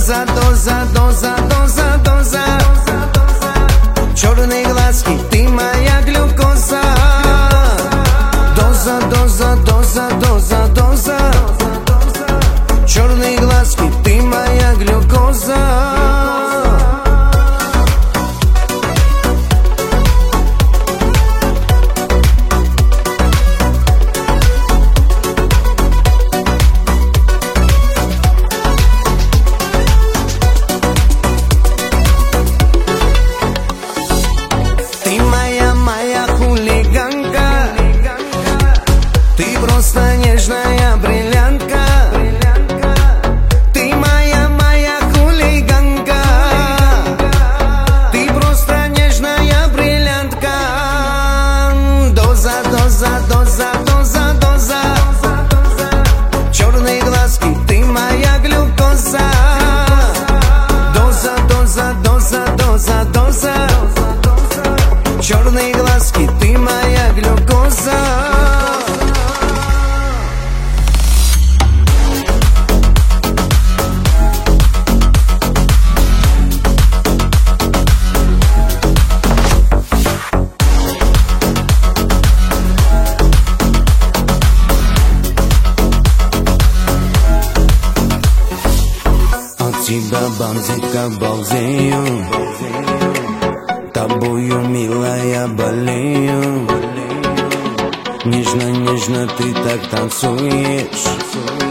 Доза, доза, доза, доза, доза. Черные глазки, ты моя глюкоза. Доза, доза, доза, доза, доза. Черные глазки, ты моя глюкоза. Просто нежная бриллиантка. Ты моя хулиганка. Ты просто нежная бриллиантка. Доза, доза, доза, доза, доза. Черные глазки, ты моя глюкоза. Доза, доза, доза, доза, доза. Черные глазки, ты моя глюкоза. Тебя бомзит, как балдею. Тобою, милая, болею. Нежно, нежно ты так танцуешь.